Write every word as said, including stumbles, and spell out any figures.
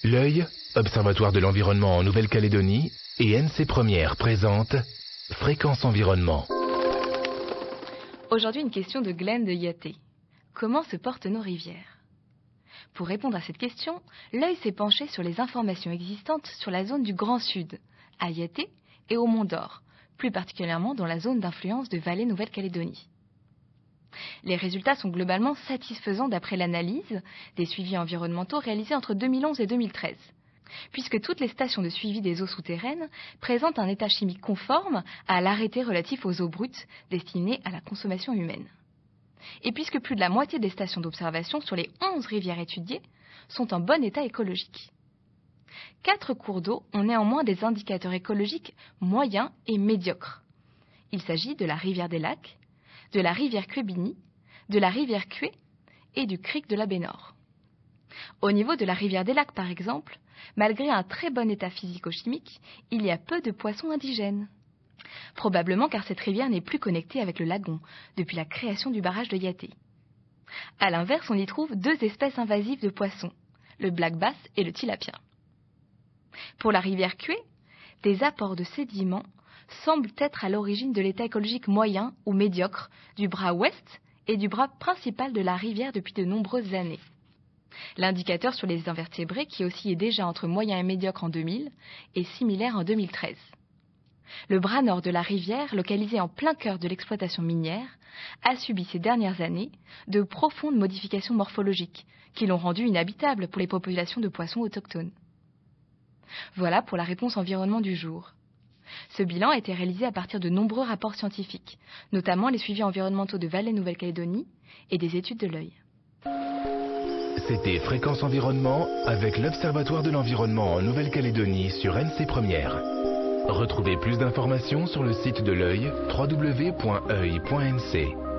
L'Œil, Observatoire de l'environnement en Nouvelle-Calédonie, et N C Première présente Fréquence Environnement. Aujourd'hui, une question de Glenn de Yaté. Comment se portent nos rivières? Pour répondre à cette question, l'Œil s'est penché sur les informations existantes sur la zone du Grand Sud, à Yaté et au Mont d'Or, plus particulièrement dans la zone d'influence de Vallée Nouvelle-Calédonie. Les résultats sont globalement satisfaisants d'après l'analyse des suivis environnementaux réalisés entre deux mille onze et deux mille treize, puisque toutes les stations de suivi des eaux souterraines présentent un état chimique conforme à l'arrêté relatif aux eaux brutes destinées à la consommation humaine. Et puisque plus de la moitié des stations d'observation sur les onze rivières étudiées sont en bon état écologique. Quatre cours d'eau ont néanmoins des indicateurs écologiques moyens et médiocres. Il s'agit de la rivière des Lacs, de la rivière Cuébini, de la rivière Cué et du cric de la baie Nord. Au niveau de la rivière des Lacs, par exemple, malgré un très bon état physico-chimique, il y a peu de poissons indigènes. Probablement car cette rivière n'est plus connectée avec le lagon depuis la création du barrage de Yaté. A l'inverse, on y trouve deux espèces invasives de poissons, le black bass et le tilapia. Pour la rivière Cué, des apports de sédiments semblent être à l'origine de l'état écologique moyen ou médiocre du bras ouest et du bras principal de la rivière depuis de nombreuses années. L'indicateur sur les invertébrés, qui oscillait déjà entre moyen et médiocre en deux mille, est similaire en deux mille treize. Le bras nord de la rivière, localisé en plein cœur de l'exploitation minière, a subi ces dernières années de profondes modifications morphologiques qui l'ont rendu inhabitable pour les populations de poissons autochtones. Voilà pour la réponse environnement du jour. Ce bilan a été réalisé à partir de nombreux rapports scientifiques, notamment les suivis environnementaux de Vallée Nouvelle-Calédonie et des études de l'Œil. C'était Fréquence Environnement avec l'Observatoire de l'environnement en Nouvelle-Calédonie sur N C Première. Retrouvez plus d'informations sur le site de l'Œil, w w w point oeil point n c.